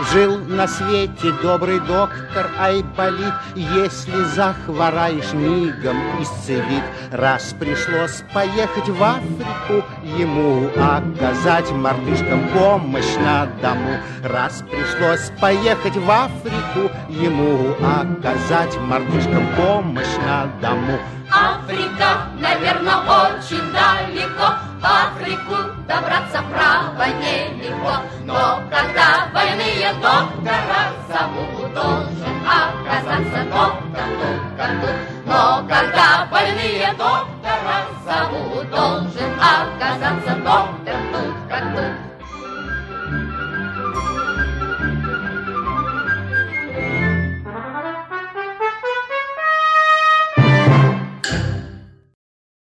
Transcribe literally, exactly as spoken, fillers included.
Жил на свете добрый доктор Айболит, если захвораешь, мигом исцелит. Раз пришлось поехать в Африку ему, оказать мартышкам помощь на дому. Раз пришлось поехать в Африку ему, оказать мартышкам помощь на дому. Африка, наверное, очень далеко, в Африку добраться право нелегко. Но когда больные доктора зовут, должен оказаться доктор тут как тут. Но когда больные доктора зовут, должен оказаться